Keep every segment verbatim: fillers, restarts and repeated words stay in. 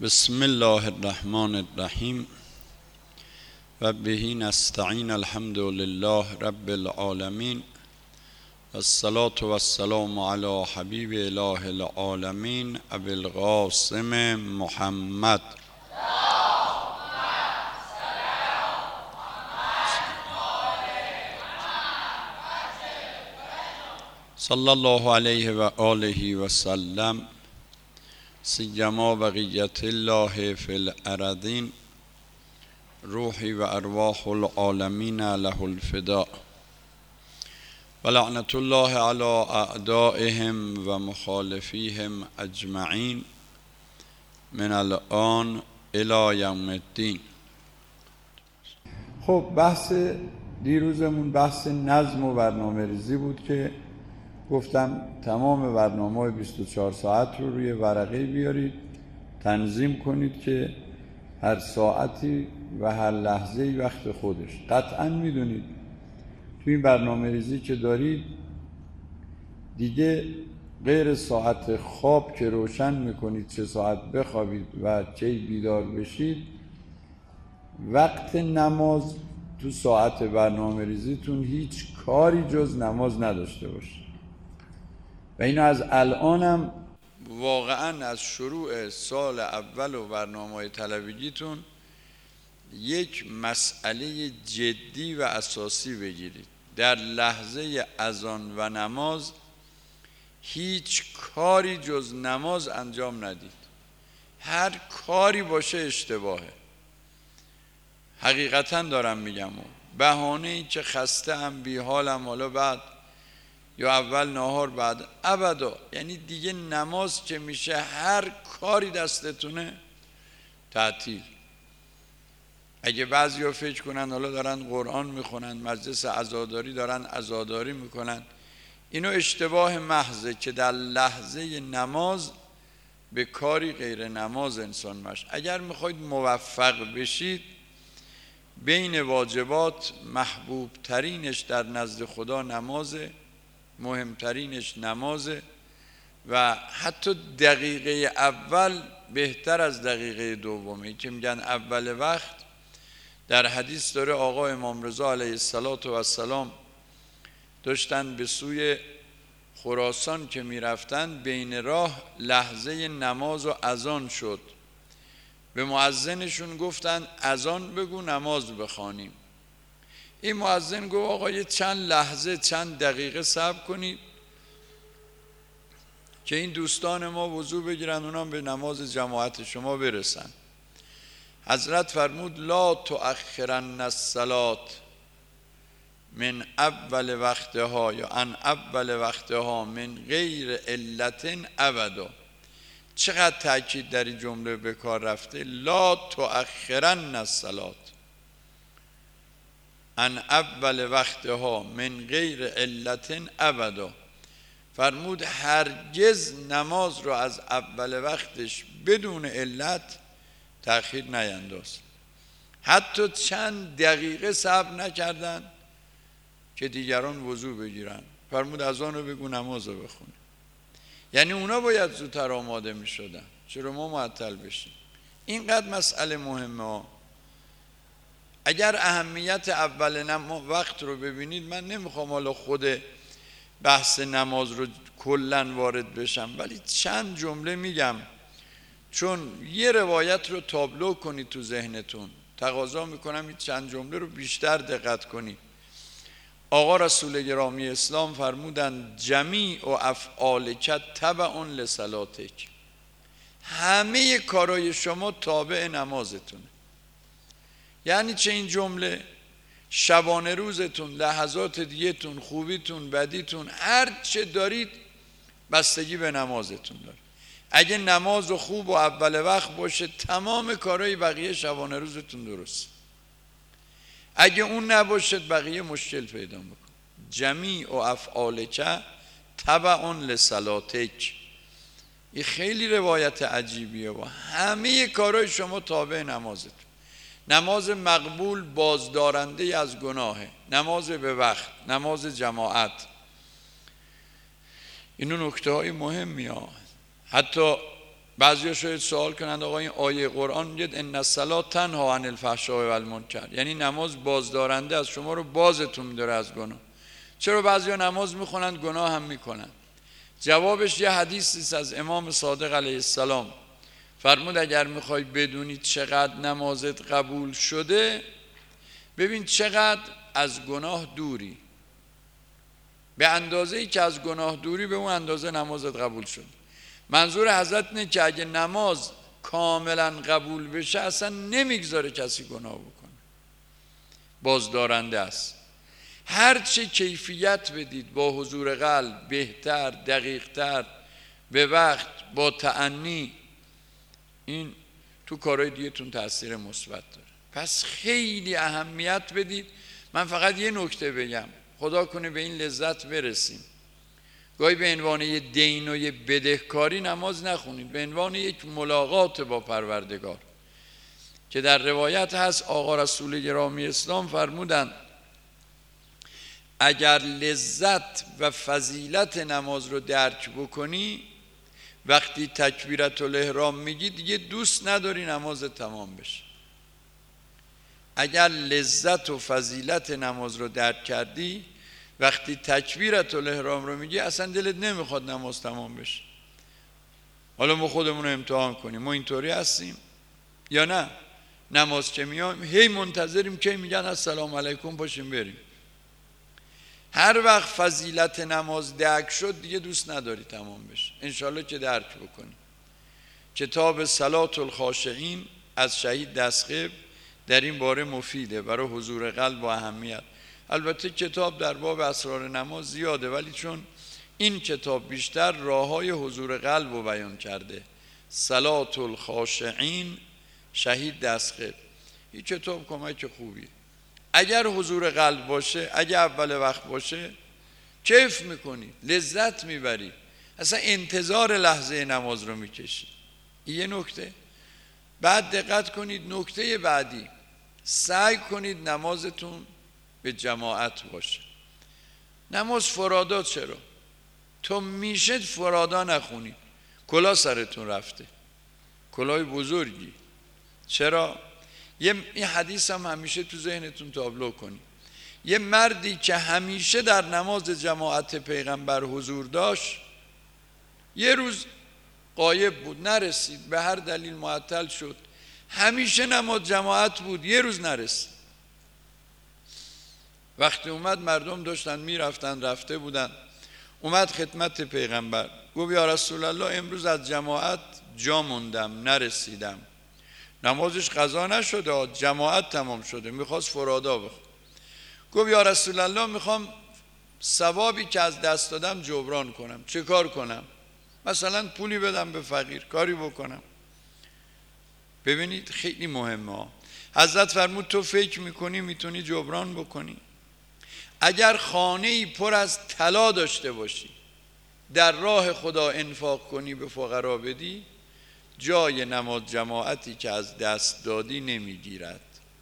بسم الله الرحمن الرحیم و به نستعین. الحمد لله رب العالمین و الصلاة و السلام علی حبیب اله العالمین ابی القاسم محمد. صلی الله علیه و آله و سلم. سیما بقیت الله فی الارضین روحی و ارواح العالمین له الفداء و لعنت الله علی اعدائهم و مخالفیهم اجمعین من الان الی یوم الدین. خب بحث دیروزمون بحث نظم و برنامه ریزی بود که گفتم تمام برنامه بیست و چهار ساعت رو روی ورقه بیارید، تنظیم کنید که هر ساعتی و هر لحظه‌ای وقت خودش. قطعاً میدونید توی این برنامه ریزی که دارید دیگه غیر ساعت خواب که روشن میکنید چه ساعت بخوابید و چه بیدار بشید، وقت نماز تو ساعت برنامه ریزیتون هیچ کاری جز نماز نداشته باشید. و اینو از الانم واقعا از شروع سال اول و برنامه‌های طلبگیتون یک مسئله جدی و اساسی بگیرید. در لحظه اذان و نماز هیچ کاری جز نماز انجام ندید. هر کاری باشه اشتباهه. حقیقتا دارم میگم. بهانه این که خسته هم بی حالم حالا بعد یا اول نهار بعد ابدا، یعنی دیگه نماز که میشه هر کاری دستتونه تعطیل. اگه بعضیا فکر کنن حالا دارن قرآن میخونن، مجلس عزاداری دارن عزاداری میکنن، اینو اشتباه محضه که در لحظه نماز به کاری غیر نماز انسان مش. اگر میخواید موفق بشید بین واجبات محبوب ترینش در نزد خدا نمازه، مهمترینش نمازه و حتی دقیقه اول بهتر از دقیقه دومه که میگن اول وقت. در حدیث داره آقا امام رضا علیه السلام داشتن به سوی خراسان که میرفتن، بین راه لحظه نماز و اذان شد. به مؤذنشون گفتن اذان بگو نماز بخوانیم. این مؤذن گفت آقا یه چند لحظه چند دقیقه صبر کنید که این دوستان ما وضو بگیرن اونام به نماز جماعت شما برسن. حضرت فرمود لا تؤخرن الصلاة من اول وقتها یا ان اول وقتها من غیر علت ابدا. چقدر تأکید در این جمله به کار رفته. لا تؤخرن الصلاة ان اول وقتها من غیر علت ابدا. فرمود هرگز نماز رو از اول وقتش بدون علت تأخیر نینداز. حتی چند دقیقه صبر نکردن که دیگران وضو بگیرن. فرمود اذان رو بگو نماز رو بخونه. یعنی اونا باید زودتر آماده می شدن، چرا ما معطل بشیم؟ اینقدر مسئله مهمه. اگر اهمیت اول نماز وقت رو ببینید، من نمیخوام حالا خود بحث نماز رو کلن وارد بشم، ولی چند جمله میگم چون یه روایت رو تابلو کنید تو ذهنتون. تقاضا میکنم این چند جمله رو بیشتر دقت کنید. آقا رسول گرامی اسلام فرمودن جمیع و افعالک تبع لصلاتک. همه کارای شما تابع نمازتونه. یعنی چه این جمله؟ شبانه روزتون، لحظات دیگه‌تون، خوبیتون، بدیتون، هر چه دارید بستگی به نمازتون داره. اگه نماز و خوب و اول وقت باشه تمام کارهای بقیه شبانه روزتون درست. اگه اون نباشد بقیه مشکل پیدا میکنه. جمیع و افعالک تبع لصلاتک. این خیلی روایت عجیبیه و همه کارهای شما تابع نمازتون. نماز مقبول بازدارنده از گناهه. نماز به وقت، نماز جماعت، اینو نکته های مهمی ها. حتی بعضیا شاید سوال کنند آقا این آیه قرآن میگه ان الصلاة تنهی عن الفحشاء و المنکر، یعنی نماز بازدارنده از شما رو بازتون می‌داره از گناه، چرا بعضیا نماز میخونند گناه هم میکنند؟ جوابش یه حدیثی است از امام صادق علیه السلام، فرمود اگر میخوای بدونی چقدر نمازت قبول شده، ببین چقدر از گناه دوری، به اندازه‌ای که از گناه دوری به اون اندازه نمازت قبول شد. منظور حضرت اینه که اگه نماز کاملا قبول بشه اصلا نمیگذاره کسی گناه بکنه، بازدارنده است. هر چه کیفیت بدید با حضور قلب بهتر، دقیقتر، به وقت، با تأنی، این تو کارهای دیگه‌تون تأثیر مثبت داره. پس خیلی اهمیت بدید. من فقط یه نکته بگم، خدا کنه به این لذت برسیم. گاهی به عنوان یه دین و یه بدهکاری نماز نخونید، به عنوان یک ملاقات با پروردگار، که در روایت هست آقا رسول گرامی اسلام فرمودن اگر لذت و فضیلت نماز رو درک بکنی، وقتی تکبیرت الاحرام میگی دیگه دوست نداری نماز تمام بشه. اگر لذت و فضیلت نماز رو درک کردی، وقتی تکبیرت الاحرام رو میگی اصلا دلت نمیخواد نماز تمام بشه. حالا ما خودمون رو امتحان کنیم، ما اینطوری هستیم یا نه؟ نماز که میام هی منتظریم که میگن السلام علیکم پاشیم بریم. هر وقت فضیلت نماز درک شد دیگه دوست نداری تمام بشه. انشالله که درک بکنی. کتاب صلات الخاشعین از شهید دستقبل در این باره مفیده برای حضور قلب و اهمیت. البته کتاب در باب اسرار نماز زیاده، ولی چون این کتاب بیشتر راههای حضور قلب رو بیان کرده، صلات الخاشعین شهید دستقبل، این کتاب کمک خوبیه. اگر حضور قلب باشه، اگر اول وقت باشه، کیف میکنی، لذت میبری، اصلا انتظار لحظه نماز رو میکشی. این یه نکته. بعد دقت کنید نکته بعدی، سعی کنید نمازتون به جماعت باشه. نماز فرادا چرا؟ تو میشه فرادا نخونید، کلاه سرتون رفته، کلاه بزرگی. چرا؟ یه این حدیث هم همیشه تو ذهنتون تابلو کنید. یه مردی که همیشه در نماز جماعت پیغمبر حضور داشت، یه روز غایب بود، نرسید، به هر دلیل معطل شد. همیشه نماز جماعت بود، یه روز نرسید. وقتی اومد مردم داشتن میرفتن، رفته بودن، اومد خدمت پیغمبر، گفت یا رسول الله امروز از جماعت جا موندم، نرسیدم. نمازش قضا نشده، جماعت تمام شده، میخواست فرادا بخواد. گفت یا رسول الله میخوام ثوابی که از دست دادم جبران کنم، چه کار کنم؟ مثلا پولی بدم به فقیر، کاری بکنم. ببینید خیلی مهمه. حضرت فرمود تو فکر میکنی میتونی جبران بکنی؟ اگر خانه‌ای پر از طلا داشته باشی، در راه خدا انفاق کنی، به فقرا بدی، جای نماز جماعتی که از دست دادی نمیگیرد.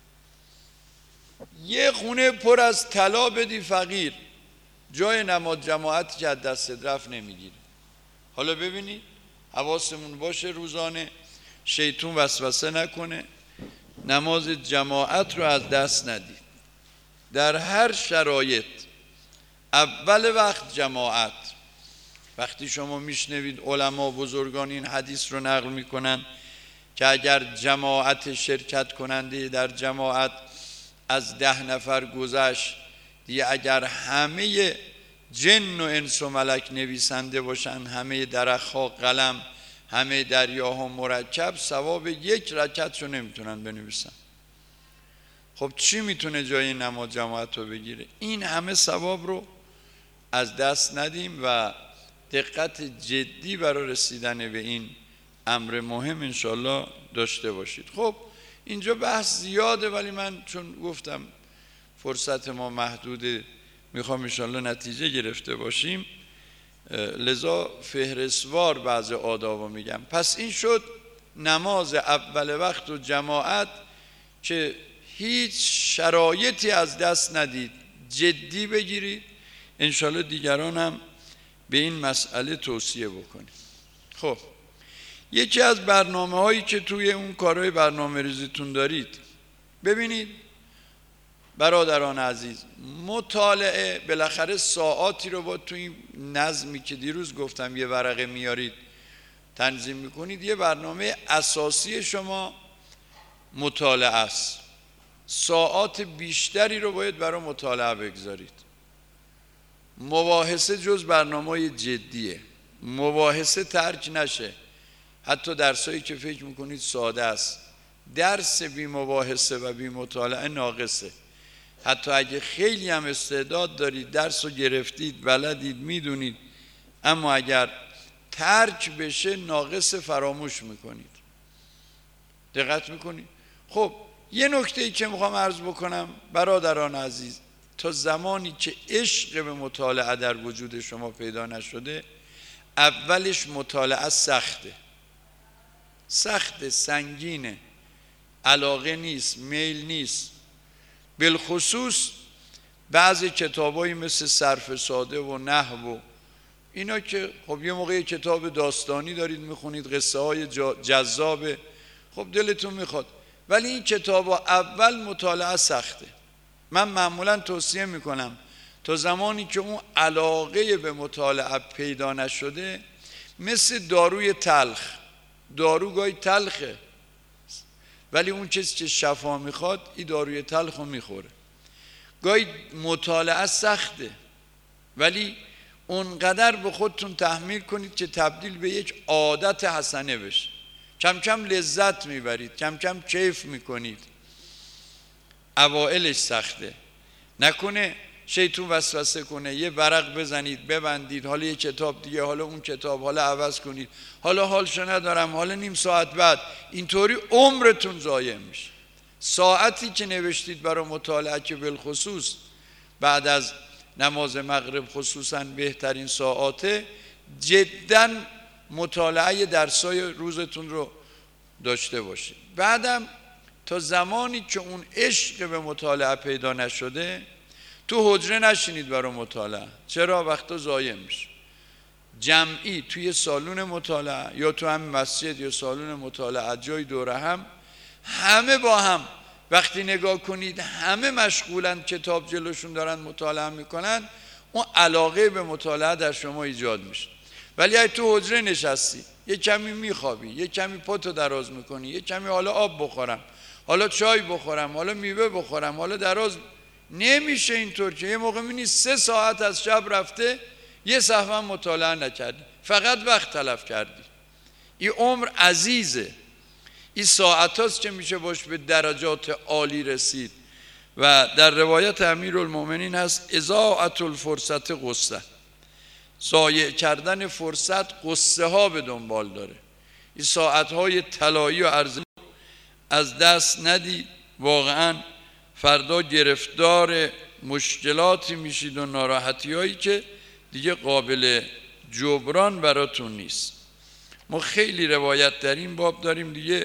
یه خونه پر از طلا بدی فقیر، جای نماز جماعتی که از دست رفت نمیگیره. حالا ببینید حواسمون باشه روزانه شیطون وسوسه نکنه، نماز جماعت رو از دست ندید. در هر شرایط اول وقت جماعت. وقتی شما میشنوید علما بزرگان این حدیث رو نقل میکنن که اگر جماعت شرکت کننده در جماعت از ده نفر گذشت، دیگه اگر همه جن و انس و ملک نویسنده باشن، همه درخت‌ها قلم، همه دریاها مرکب، ثواب یک رکعتشو نمیتونن بنویسن. خب چی میتونه جای نماز جماعت رو بگیره؟ این همه ثواب رو از دست ندیم و دقت جدی برای رسیدن به این امر مهم انشالله داشته باشید. خب اینجا بحث زیاده، ولی من چون گفتم فرصت ما محدوده، میخوام انشالله نتیجه گرفته باشیم، لذا فهرستوار بعض آدابو میگم. پس این شد نماز اول وقت و جماعت که هیچ شرایطی از دست ندید، جدی بگیرید، انشالله دیگران هم به این مسئله توصیه بکنید. خب یکی از برنامه هایی که توی اون کارهای برنامه ریزیتون دارید، ببینید برادران عزیز، مطالعه بالاخره ساعاتی رو با توی نظمی که دیروز گفتم یه ورقه میارید تنظیم میکنید، یه برنامه اساسی شما مطالعه است. ساعات بیشتری رو باید برای مطالعه بگذارید. مباحثه جز برنامه جدیه، مباحثه ترک نشه. حتی درسایی که فکر میکنید ساده است، درس بی مباحثه و بی مطالعه ناقصه. حتی اگه خیلی هم استعداد دارید، درس رو گرفتید، بلدید، میدونید، اما اگر ترک بشه ناقص، فراموش میکنید. دقت میکنید؟ خب یه نکته ای که میخوام عرض بکنم برادران عزیز، تا زمانی که عشق به مطالعه در وجود شما پیدا نشده، اولش مطالعه سخته، سخت، سنگینه، علاقه نیست، میل نیست. بالخصوص بعضی کتابایی مثل صرف ساده و نحو و اینا که خب یه موقع کتاب داستانی دارید میخونید، قصه های جذابه، خب دلتون میخواد، ولی این کتاب اول مطالعه سخته. من معمولا توصیه میکنم تا زمانی که اون علاقه به مطالعه پیدا نشده، مثل داروی تلخ، دارو گاهی تلخه ولی اون کسی که شفا میخواد این داروی تلخ رو میخوره. گاهی مطالعه سخته ولی اونقدر به خودتون تحمیل کنید که تبدیل به یک عادت حسنه بشه. کم کم لذت میبرید، کم کم کیف میکنید. اوائلش سخته، نکنه شیطون وسوسه کنه یه ورق بزنید ببندید، حالا یه کتاب دیگه، حالا اون کتاب، حالا عوض کنید، حالا حالشو ندارم، حالا نیم ساعت بعد، اینطوری عمرتون ضایع میشه. ساعتی که نوشتید برای مطالعه که بالخصوص بعد از نماز مغرب خصوصا بهترین ساعاته، جدا مطالعه درسای روزتون رو داشته باشید. بعدم تا زمانی که اون عشق به مطالعه پیدا نشده، تو حجره نشینید برای مطالعه. چرا؟ وقتا ضایع میشه. جمعی توی سالون مطالعه یا تو هم مسجد یا سالون مطالعه، جای دوره هم، همه با هم وقتی نگاه کنید همه مشغولن، کتاب جلوشون دارن مطالعه میکنن، اون علاقه به مطالعه در شما ایجاد میشه. ولی اگه تو حجره نشستی، یه کمی میخوابی، یه کمی پاتو دراز میکنی، یه کمی حالا آب بخورم، حالا چای بخورم، حالا میوه بخورم، حالا دراز، نمیشه اینطور که یه موقع میبینی سه ساعت از شب رفته یه صفحه مطالعه نکردی، فقط وقت تلف کردی. این عمر عزیزه، این ساعت هاست که میشه باش به درجات عالی رسید. و در روایت امیرالمومنین هست اضاعت الفرصت غصه، ضایع کردن فرصت قصه ها به دنبال داره. این ساعت های طلایی و ارزشمند از دست ندید، واقعا فردا گرفتار مشکلاتی میشید و ناراحتی هایی که دیگه قابل جبران براتون نیست. ما خیلی روایت در این باب داریم دیگه،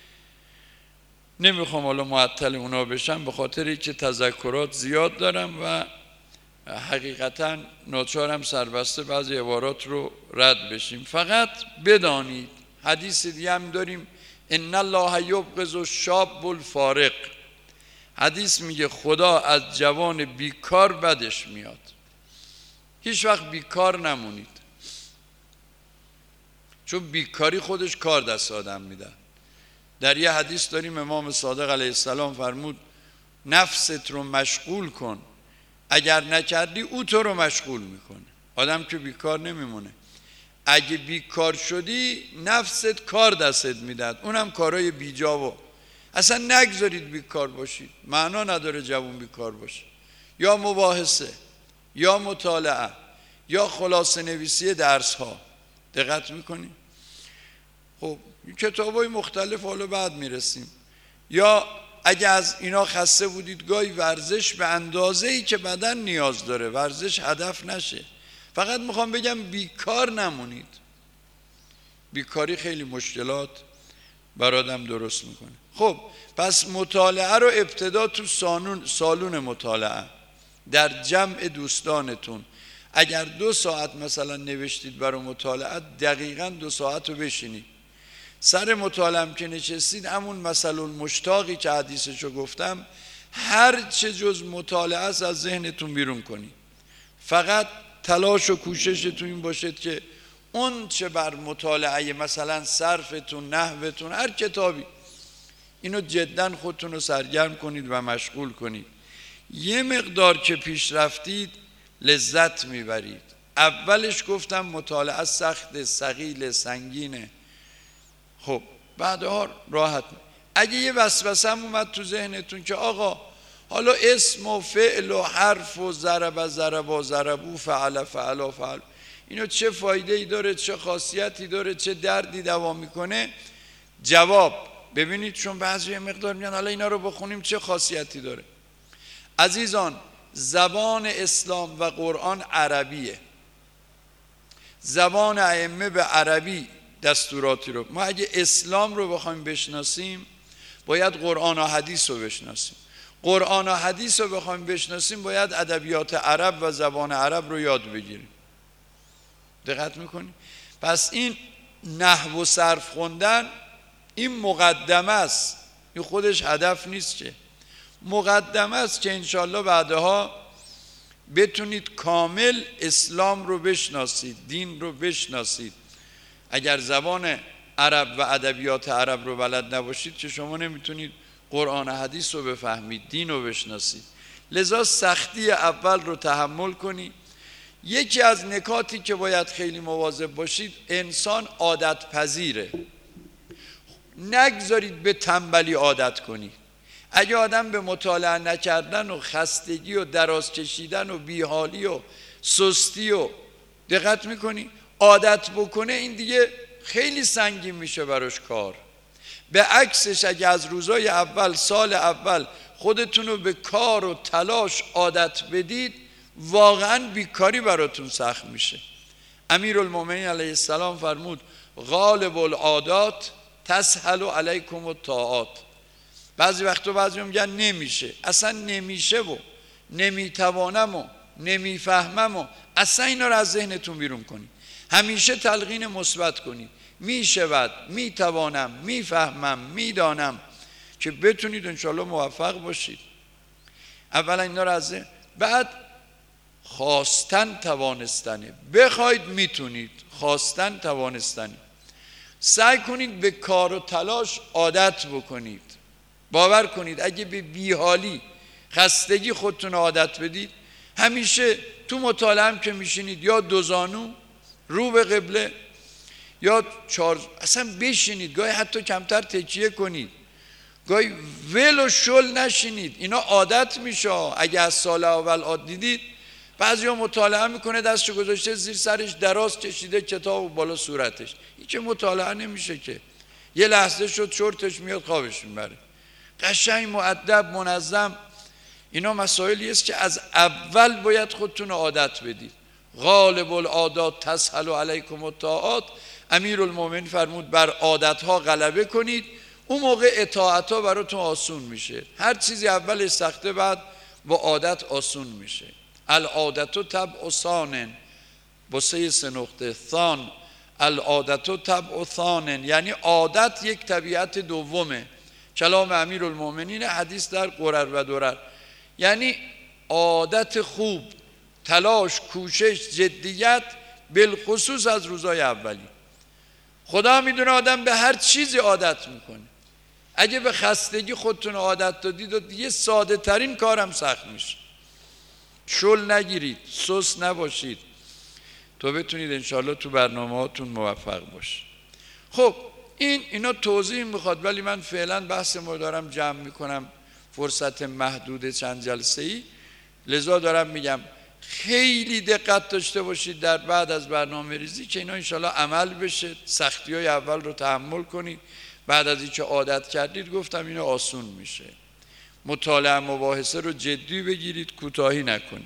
نمیخوام حالا معطل اونا بشم به خاطر که تذکرات زیاد دارم و حقیقتا ناچارم سربسته بعضی عبارات رو رد بشیم. فقط بدانید حدیث دیگه هم داریم، ان الله یبغض الشاب الفارغ. حدیث میگه خدا از جوان بیکار بدش میاد. هیچ وقت بیکار نمونید، چون بیکاری خودش کار دست آدم میده. در یه حدیث داریم امام صادق علیه السلام فرمود نفست رو مشغول کن، اگر نکردی او تو رو مشغول میکنه. آدم که بیکار نمیمونه. اگه بیکار شدی نفست کار دستت میداد، اونم کارهای بیجا و اصلا نگذارید بیکار باشید. معنا نداره جوون بیکار باشه. یا مباحثه، یا مطالعه، یا خلاصه نویسی درس ها. دقت میکنید؟ خب کتاب های مختلف حالا بعد میرسیم. یا اگه از اینا خسته بودید، گاهی ورزش به اندازه‌ای که بدن نیاز داره، ورزش هدف نشه. فقط میخوام بگم بیکار نمونید. بیکاری خیلی مشکلات بر آدم درست میکنه. خب پس مطالعه رو ابتدا تو سالون, سالون مطالعه در جمع دوستانتون، اگر دو ساعت مثلا نوشتید برای مطالعه، دقیقاً دو ساعت رو بشینید. سر مطالعه که نشستید همون مثل المشتاقی که حدیثشو گفتم هر چه جز مطالعه است از ذهنتون بیرون کنید. فقط تلاش و کوششتون این باشد که اون چه بر مطالعه مثلا صرفتون، نحوتون، هر کتابی، اینو جدا خودتون رو سرگرم کنید و مشغول کنید. یه مقدار که پیش رفتید لذت میبرید. اولش گفتم مطالعه سخت، ثقیل، سنگینه. خب بعدها راحت. اگه یه وسوسه هم اومد تو ذهنتون که آقا حالا اسم و فعل و حرف و ضرب ضرب و ضربو فعل فعل و فعل، اینو چه فایده ای داره، چه خاصیتی داره، چه دردی دوا میکنه؟ جواب ببینید، چون بعضی مقدار میگن حالا اینا رو بخونیم چه خاصیتی داره. عزیزان، زبان اسلام و قرآن عربیه. زبان ائمه به عربی دستوراتی رو، ما اگه اسلام رو بخوایم بشناسیم باید قرآن و حدیث رو بشناسیم. قرآن و حدیث رو بخوایم بشناسیم باید ادبیات عرب و زبان عرب رو یاد بگیریم. دقت میکنیم؟ پس این نحو و صرف خوندن این مقدمه است، این خودش هدف نیست، که مقدمه است که انشالله بعدها بتونید کامل اسلام رو بشناسید، دین رو بشناسید. اگر زبان عرب و ادبیات عرب رو بلد نباشید که شما نمیتونید قرآن و حدیث رو بفهمید، دین رو بشناسید. لذا سختی اول رو تحمل کنید. یکی از نکاتی که باید خیلی مواظب باشید، انسان عادت پذیره. نگذارید به تنبلی عادت کنید. اگه آدم به مطالعه نکردن و خستگی و دراز کشیدن و بیحالی و سستی و دقت میکنی عادت بکنه، این دیگه خیلی سنگین میشه براش کار. به عکسش اگه از روزای اول، سال اول خودتون رو به کار و تلاش عادت بدید، واقعا بیکاری براتون سخت میشه. امیرالمومنین علیه السلام فرمود غالب العادات تسهل علیکم الطاعات. بعضی وقتا بعضی میگن نمیشه، اصلا نمیشه و نمیتوانم و نمیفهمم و اصلا اینا رو از ذهنتون بیرون کنید. همیشه تلقین مثبت کنید، میشود، میتوانم، میفهمم، میدانم، که بتونید انشالله موفق باشید. اولا اینا رو از ذهن. بعد خواستن توانستنه، بخواید میتونید، خواستن توانستنه. سعی کنید به کار و تلاش عادت بکنید. باور کنید اگه به بیحالی، خستگی خودتون عادت بدید، همیشه تو مطالعه هم که میشینید یا دوزانو رو به قبله یا چار، اصلا بشینید، گاهی حتی کمتر تکیه کنید، گاهی ول و شل نشینید. اینا عادت میشه. اگه از سال اول عادت دیدید، بعضی ها مطالعه میکنه دستشو گذاشته زیر سرش، دراز کشیده کتاب بالا صورتش، این که مطالعه نمیشه که. یه لحظه شد چرتش میاد خوابش میبره. قشنگ مؤدب منظم. اینا مسائلی است که از اول باید خودتون عادت بدید. غالب العادات تسهل علیکم الطاعات. امیرالمومنین فرمود بر عادتها غلبه کنید، اون موقع اطاعتها براتون آسون میشه. هر چیزی اولش سخته، بعد با عادت آسون میشه. العادت طبع ثان، با سه سه نقطه ثان، العادت طبع ثان، یعنی عادت یک طبیعت دومه. کلام امیرالمومنین، حدیث در قرر و درر. یعنی عادت خوب، تلاش، کوشش، جدیت، بالخصوص از روزای اولی. خدا میدونه آدم به هر چیزی عادت میکنه. اگه به خستگی خودتون عادت دادید و دیگه ساده ترین کارم سخت میشه. شل نگیرید، سست نباشید، تو بتونید انشالله تو برنامه هاتون موفق باشید. خب این اینا توضیح میخواد، ولی من فعلا بحث ما دارم جمع میکنم، فرصت محدود چند جلسه ای، لذا دارم میگم خیلی دقت داشته باشید در بعد از برنامه ریزی که اینا انشالله عمل بشه. سختی های اول رو تحمل کنید، بعد از اینکه عادت کردید گفتم اینا آسون میشه. مطالعه مباحثه رو جدی بگیرید، کوتاهی نکنید.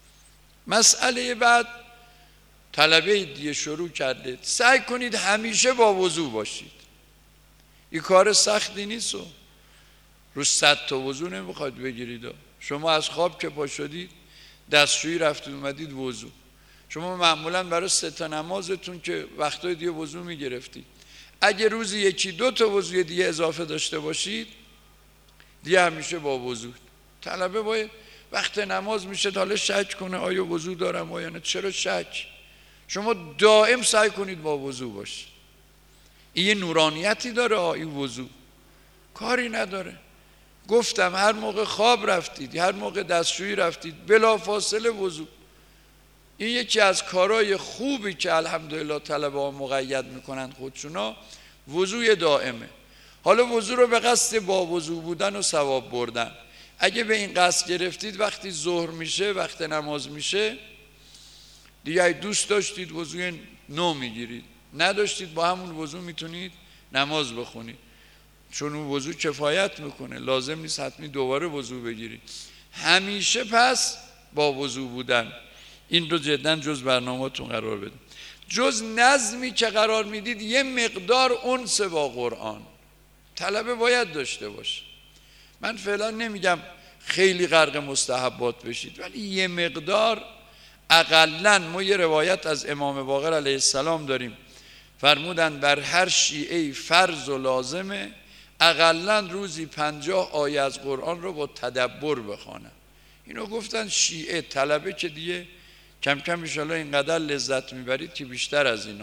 مسئله بعد، طلبه دیگه شروع کردید، سعی کنید همیشه با وضو باشید. این کار سختی نیست و رو صد تا وضو نمیخواید بگیرید. شما از خواب که پا شدید، دستشویی رفتید اومدید وضو. شما معمولا برای سه تا نمازتون که وقتای دیگه وضو میگرفتید، اگه روزی یکی دو تا وضوی دیگه اضافه داشته باشید دیگه همیشه با وضو. طلبه باید وقت نماز میشه حالا شک کنه آیا وضو دارم آیا نه. چرا شک؟ شما دائم سعی کنید با وضو باشید. این یه نورانیتی داره این وضو، کاری نداره. گفتم هر موقع خواب رفتید، هر موقع دستشویی رفتید، بلا فاصله وضو. این یکی از کارهای خوبی که الحمدلله طلبه ها مقید میکنند خودشونا، وضوی دائمه. حالا وضو رو به قصد با وضو بودن و ثواب بردن. اگه به این قصد گرفتید وقتی ظهر میشه، وقت نماز میشه، دیگه دوست داشتید وضوی نو میگیرید، نداشتید با همون وضو میتونید نماز بخونید، چون اون وضو کفایت میکنه، لازم نیست حتمی دوباره وضو بگیرید. همیشه پس با وضو بودن. این رو جدا جز برنامه‌تون قرار بدید. جز نظمی که قرار میدید یه مقدار انس با قرآن طلبه باید داشته باشه. من فعلا نمیگم خیلی غرق مستحبات بشید، ولی یه مقدار اقلن. ما یه روایت از امام باقر علیه السلام داریم، فرمودن بر هر شیعه فرض و لازمه اقلن روزی پنجاه آیه از قرآن رو با تدبر بخوانن. اینو گفتن شیعه. طلبه که دیگه کم کم انشاءالله اینقدر لذت میبرید که بیشتر از اینا.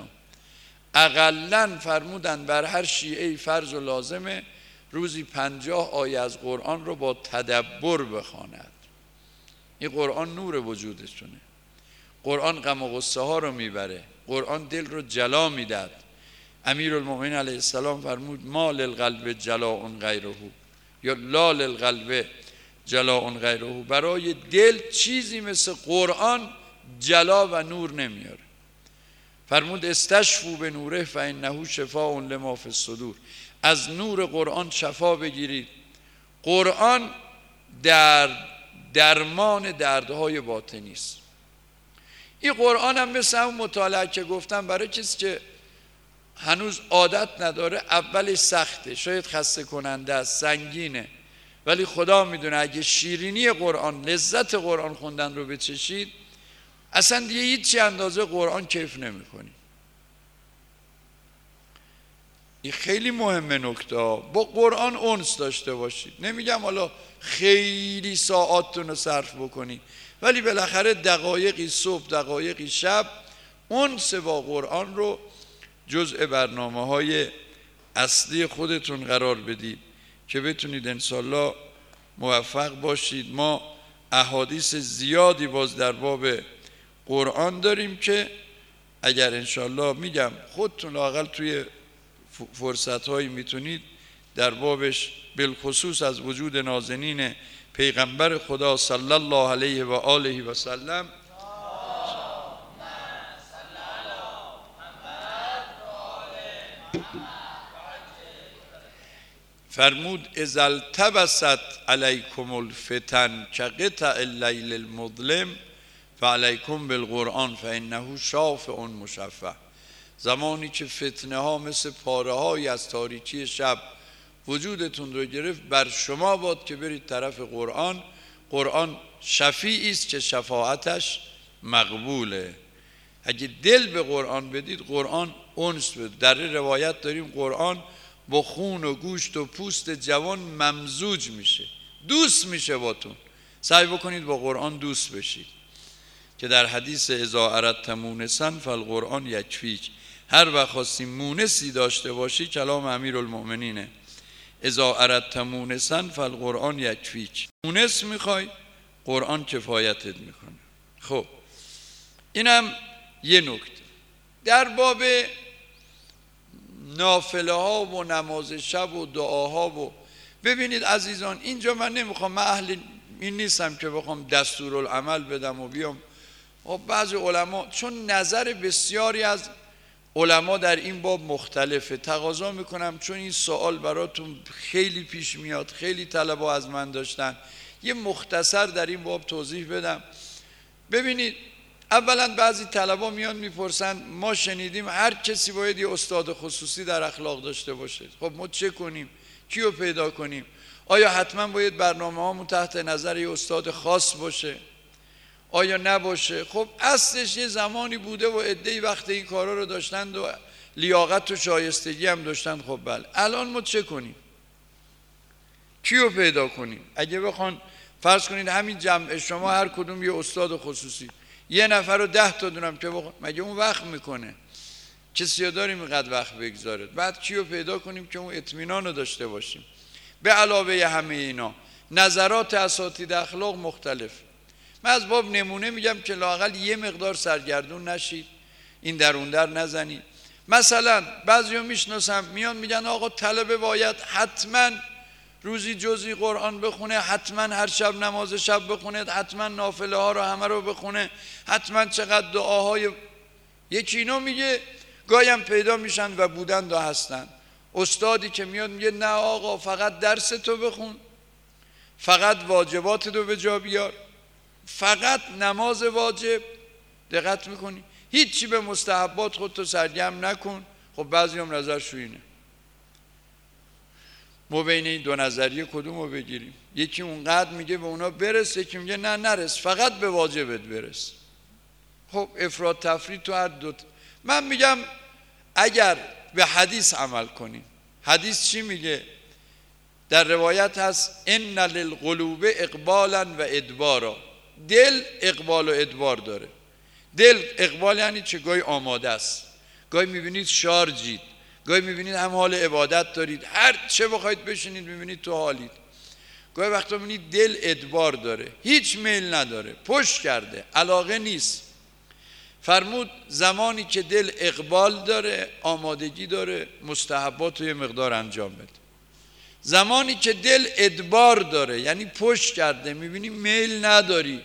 اقلن فرمودن بر هر شیعه فرض و لازمه روزی پنجاه آیه از قرآن رو با تدبر بخواند. این قرآن نور وجودشونه. قرآن غم و غصه ها رو میبره. قرآن دل رو جلا میداد. امیرالمومنین علیه السلام فرمود ما للقلب جلاء غیره، یا لا للقلب جلاء غیره. برای دل چیزی مثل قرآن جلا و نور نمیاره. فرمود استشفوا به نوره فانه شفاء لما فی الصدور. از نور قرآن شفا بگیرید. قرآن در درمان دردهای باطنی است. این قرآن هم مثل همون مطالعه که گفتم برای کسی که هنوز عادت نداره اولش سخته، شاید خسته کننده است، سنگینه، ولی خدا میدونه اگه شیرینی قرآن، لذت قرآن خوندن رو بچشید اصلا دیگه هیچی اندازه قرآن کیف نمی‌کنی. این خیلی مهمه نکته. با قرآن انس داشته باشید. نمیگم حالا خیلی ساعاتتون رو صرف بکنید، ولی بالاخره دقایقی صبح دقایقی شب انس با قرآن رو جزء برنامه های اصلی خودتون قرار بدید که بتونید انشالله موفق باشید. ما احادیث زیادی باز در باب قرآن داریم که اگر انشالله میگم خودتون لااقل توی فرصت هایی میتونید در بابش، بالخصوص از وجود نازنین پیغمبر خدا صلی الله علیه و آله و سلم فرمود اذا التبست علیکم الفتن کقطع اللیل المظلم فعلیکم بالقرآن فانه شافع مشفع. زمانی که فتنه ها مثل پاره های از تاریکی شب وجودتون رو گرفت، بر شما باد که برید طرف قرآن. قرآن شفیعی است که شفاعتش مقبوله. اگه دل به قرآن بدید قرآن انس بده. در روایت داریم قرآن با خون و گوشت و پوست جوان ممزوج میشه، دوست میشه باتون. سعی بکنید با قرآن دوست بشید که در حدیث اذا اردت مونسا فالقرآن یکفیک. هر وقت خواستی مونسی داشته باشی، کلام امیرالمؤمنینه، اذا اردت مونسا فالقرآن یکفیک. مونس میخوای قرآن کفایتت میکنه. خب اینم یه نکته. در باب نافله ها و نماز شب و دعاها و ببینید عزیزان، اینجا من نمیخوام، من اهل این نیستم که بخوام دستورالعمل بدم و بیام. و بعضی علما، چون نظر بسیاری از علما در این باب مختلفه، تقاضا میکنم چون این سوال براتون خیلی پیش میاد، خیلی طلبه از من داشتن، یه مختصر در این باب توضیح بدم. ببینید اولا بعضی طلبه میان میپرسن ما شنیدیم هر کسی باید یه استاد خصوصی در اخلاق داشته باشه. خب ما چه کنیم؟ کیو پیدا کنیم؟ آیا حتما باید برنامه هامون تحت نظر یه استاد خاص باشه؟ آیا نباشه؟ خب اصلش یه زمانی بوده و عده‌ای وقت این کارا رو داشتند و لیاقت و شایستگی هم داشتن. خب بله، الان ما چه کنیم؟ کیو پیدا کنیم؟ اگه بخوان فرض کنید همین جمع شما هر کدوم یه استاد خصوصی، یه نفر رو ده تا دونم که بخون، مگه اون وقت میکنه؟ کسی داریم اینقدر وقت بگذاره؟ بعد کیو پیدا کنیم که اون اطمینان رو داشته باشیم؟ به علاوه همه اینا نظرات اساتید اخلاق مختلف. من از باب نمونه میگم که لااقل یه مقدار سرگردون نشید، این در اون در نزنید. مثلا بعضیو میشناسم میان میگن آقا طلبه باید حتما روزی جزئی قرآن بخونه، حتما هر شب نماز شب بخونه، حتما نافله ها رو همه رو بخونه، حتما چقدر دعاهای. یکی اینو میگه، گایم پیدا میشن و بودن و هستن استادی که میاد میگه نه آقا فقط درس تو بخون، فقط واجبات تو به جا بیار، فقط نماز واجب دقت میکنی، هیچی به مستحبات خودتو سرگرم نکن. خب بعضی هم نظرشو اینه. ما بین این دو نظریه کدوم رو بگیریم؟ یکی اونقدر میگه به اونا برس، یکی میگه نه نرس، فقط به واجبت برس. خب افراط تفرید تو هر دو. من میگم اگر به حدیث عمل کنیم، حدیث چی میگه؟ در روایت هست ان للقلوب اقبالا و ادبارا، دل اقبال و ادبار داره. دل اقبال یعنی چه؟ گاهی آماده است، گاهی میبینید شارجید، گاهی میبینید هم حال عبادت دارید، هر چه بخواید بشینید میبینید تو حالید. گاهی وقتا میبینید دل ادبار داره، هیچ میل نداره، پشت کرده، علاقه نیست. فرمود زمانی که دل اقبال داره، آمادگی داره، مستحبات رو یه مقدار انجام بده. زمانی که دل ادبار داره یعنی پشت کرده، میبینی میل نداری،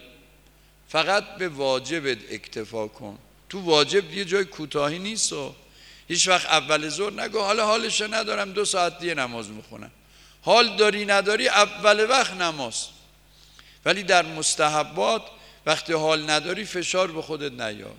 فقط به واجبت اکتفا کن. تو واجب یه جای کوتاهی نیست و هیچ وقت اول ظهر نگو حالا حالش ندارم دو ساعت دیگه نماز میخونم. حال داری نداری اول وقت نماز. ولی در مستحبات وقتی حال نداری فشار به خودت نیار.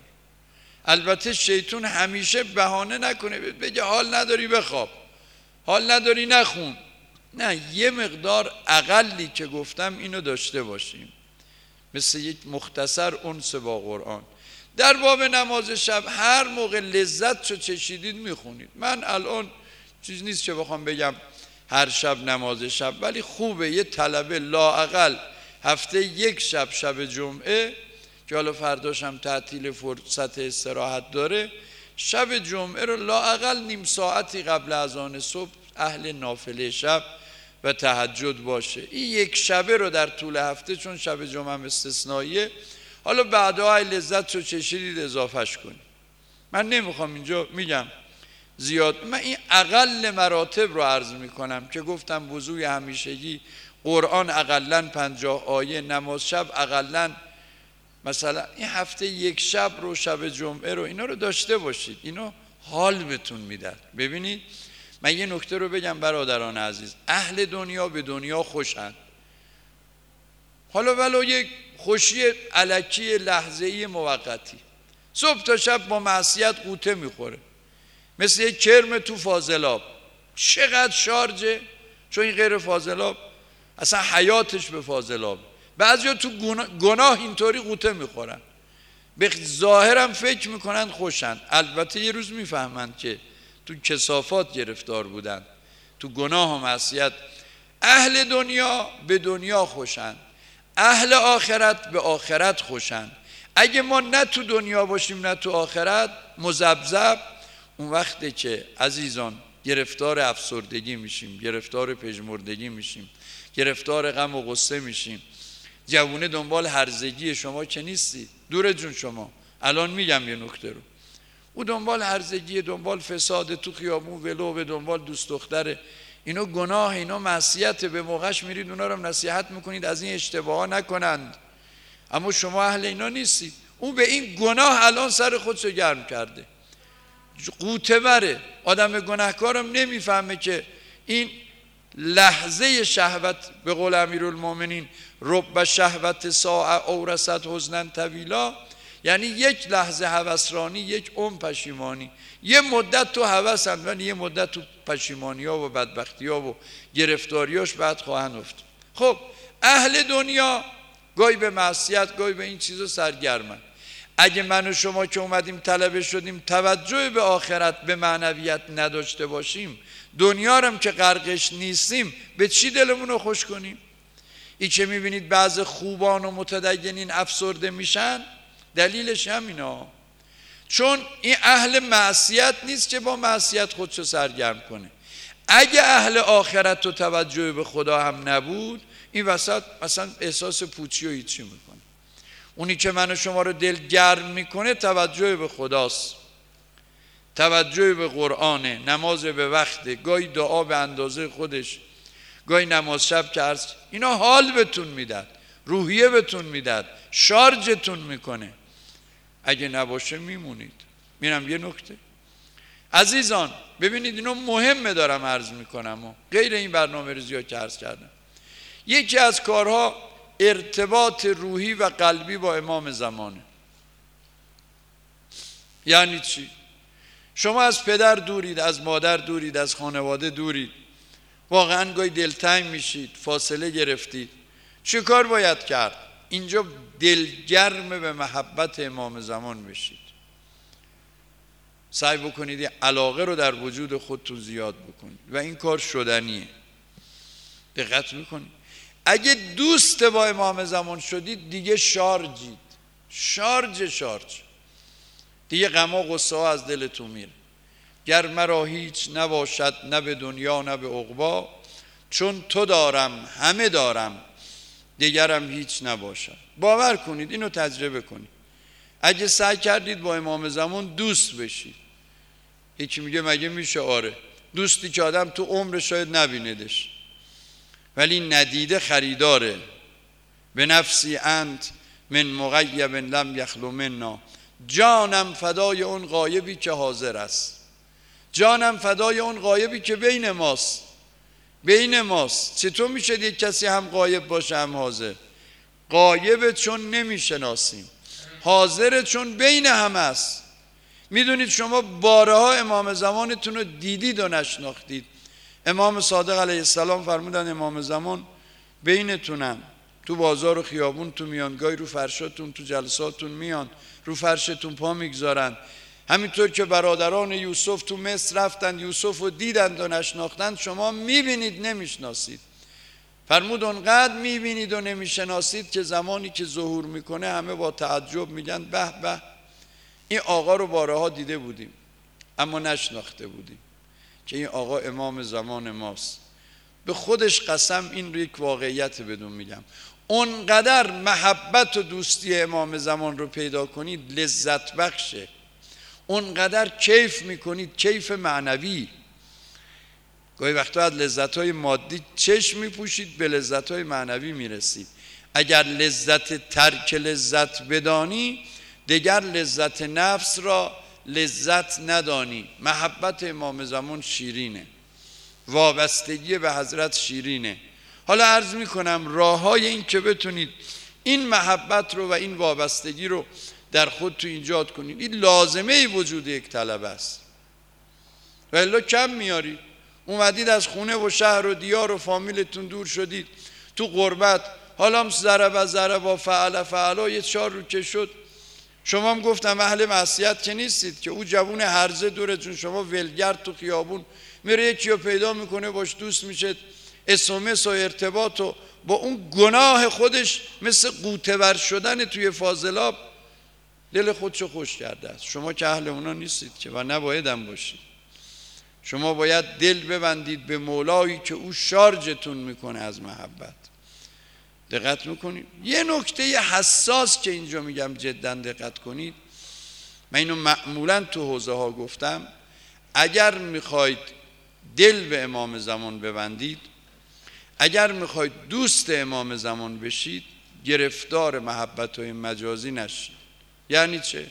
البته شیطان همیشه بهانه نکنه بگه حال نداری بخواب، حال نداری نخون. نه، یه مقدار اقلی که گفتم اینو داشته باشیم، مثل یک مختصر انس با قرآن. در باب نماز شب هر موقع لذت چو چشیدید میخونید. من الان چیز نیست که بخوام بگم هر شب نماز شب، ولی خوبه یه طلبه لااقل هفته یک شب، شب جمعه که حالا فرداش هم تعطیل فرصت استراحت داره، شب جمعه رو لااقل نیم ساعتی قبل از آن صبح اهل نافله شب و تهجد باشه. این یک شبه رو در طول هفته، چون شب جمعه هم استثنائیه، حالا بعدها لذت رو چشیدید اضافهش کنید. من نمیخوام اینجا میگم زیاد، من این اقل مراتب رو عرض میکنم که گفتم وضوء همیشگی، قرآن اقلن پنجاه آیه، نماز شب اقلن مثلا این هفته یک شب رو، شب جمعه رو، اینا رو داشته باشید. اینا حال بهتون میدن. ببینید من یه نکته رو بگم برادران عزیز، اهل دنیا به دنیا خوشند، حالا ولو یک خوشی الکی لحظه‌ای موقتی، صبح تا شب با معصیت قوطه میخوره، مثل یک کرم تو فاضلاب. چقدر شارجه، چون این غیر فاضلاب اصلا حیاتش به فاضلاب. بعضیا تو گناه اینطوری قوطه میخورن، به ظاهرم فکر میکنن خوشن، البته یه روز میفهمند که تو کثافات گرفتار بودن، تو گناه و معصیت. اهل دنیا به دنیا خوشن، اهل آخرت به آخرت خوشن. اگه ما نه تو دنیا باشیم نه تو آخرت، مذبذب، اون وقته که عزیزان گرفتار افسردگی میشیم، گرفتار پژمردگی میشیم، گرفتار غم و غصه میشیم. جوونه دنبال هرزگی شما که نیستی، دور جون شما. الان میگم یه نکته رو، او دنبال هرزگی، دنبال فساد تو خیابون ولو، به دنبال دوست دختره، اینو گناه، اینو معصیت. به موقعش میرید اونا رو نصیحت میکنید از این اشتباها نکنند، اما شما اهل اینا نیستید. او به این گناه الان سر خودشو گرم کرده، قوطه بره. آدم گناهکارم نمیفهمه که این لحظه شهوت، به قول امیرالمومنین رب شهوت ساعه اورثت حزنا طویلا، یعنی یک لحظه هوسرانی یک عمر پشیمانی. یه مدت تو هوسن ولی یه مدت تو پشیمانی ها و بدبختی ها و گرفتاریاش بعد خواهند افت. خب اهل دنیا گاهی به معصیت، گاهی به این چیزا سرگرمن. اگه من و شما که اومدیم طلبه شدیم توجه به آخرت به معنویت نداشته باشیم، دنیا رو هم که غرقش نیستیم، به چی دلمون رو خوش کنیم؟ این که میبینید بعض خوبان و متدینین افسرده میشن، دلیلش همینا، چون این اهل معصیت نیست که با معصیت خودشو سرگرم کنه. اگه اهل آخرت و توجه به خدا هم نبود، این وسط مثلا احساس پوچی و هیچی میکنه. اونی که من و شما رو دل گرم میکنه توجه به خداست، توجه به قرآنه، نماز به وقته، گاهی دعا به اندازه خودش، گاهی نماز شب که عرض، اینا حال بهتون میدن، روحیه بهتون میدن، شارژتون میکنه. اگه نباشه میمونید. میرم یه نکته عزیزان، ببینید اینو مهمه دارم عرض میکنم و غیر این برنامه ریزی ها که عرض کردم. یکی از کارها ارتباط روحی و قلبی با امام زمانه. یعنی چی؟ شما از پدر دورید، از مادر دورید، از خانواده دورید، واقعا گاهی دلتنگ میشید، فاصله گرفتید، چه کار باید کرد؟ اینجا دلگرم به محبت امام زمان بشید، سعی بکنید علاقه رو در وجود خودتون زیاد بکنید و این کار شدنیه. دقت میکنید اگه دوست با امام زمان شدید دیگه شارجید، شارج شارج دیگه غم و غصه ها از دلتون میره. گر مرا هیچ نباشد، نه به دنیا نه به عقبا، چون تو دارم همه دارم، دیگرم هیچ نباشد. باور کنید، اینو تجربه کنید. اگه سعی کردید با امام زمان دوست بشید، یکی میگه مگه میشه؟ آره، دوستی که آدم تو عمر شاید نبیندش ولی ندیده خریداره. به نفسی انت من مغیب لم یخلو منا، جانم فدای اون غایبی که حاضر است، جانم فدای اون غایبی که بین ماست. بین ماست چطور میشه یک کسی هم غایب باشه هم حاضر؟ غایبه چون نمیشناسیم، حاضره چون بین هم است. میدونید شما بارها امام زمانتون رو دیدید و نشناختید. امام صادق علیه السلام فرمودن امام زمان بینتونن، تو بازار و خیابون تو میان، گاهی رو فرشاتون تو جلساتون میان، رو فرشتون پا میگذارن. همینطور که برادران یوسف تو مصر رفتن، یوسف رو دیدند و نشناختند، شما میبینید نمیشناسید. فرمود اونقدر میبینید و نمیشناسید که زمانی که ظهور میکنه همه با تعجب میگن به به، این آقا رو بارها دیده بودیم اما نشناخته بودیم که این آقا امام زمان ماست. به خودش قسم این رو یک واقعیت بدون میگم، اونقدر محبت و دوستی امام زمان رو پیدا کنید لذت بخشه، اونقدر کیف میکنید، کیف معنوی. گاهی وقتا از لذت‌های مادی چشم میپوشید، به لذت‌های معنوی میرسید. اگر لذت ترک لذت بدانی، دیگر لذت نفس را لذت ندانی. محبت امام زمان شیرینه، وابستگی به حضرت شیرینه. حالا عرض میکنم راههای این که بتونید این محبت رو و این وابستگی رو در خود تو ایجاد کنید. این لازمه وجود یک طلبه است، و الا کم میارید. اومدید از خونه و شهر و دیار و فامیلتون دور شدید تو غربت، حالا هم ضرب ضرب و فعل فعلا یه چهار رو که شد. شما هم گفتم اهل معصیت که نیستید که او جوون هرزه دورتون، شما ولگرد تو خیابون میره یکی رو پیدا میکنه باش دوست میشه، اسمس و ارتباط و با اون گناه خودش مثل قوطه‌ور شدن توی فاضلاب دل خودشو خوش کرده است. شما که اهل اونا نیستید که و نبایدم باشید. شما باید دل ببندید به مولایی که او شارژتون میکنه از محبت. دقت میکنید؟ یه نکته حساس که اینجا میگم جدا دقت کنید، من اینو معمولا تو حوزه ها گفتم، اگر میخواید دل به امام زمان ببندید، اگر میخواید دوست امام زمان بشید، گرفتار محبت های مجازی نشید. یعنی چه؟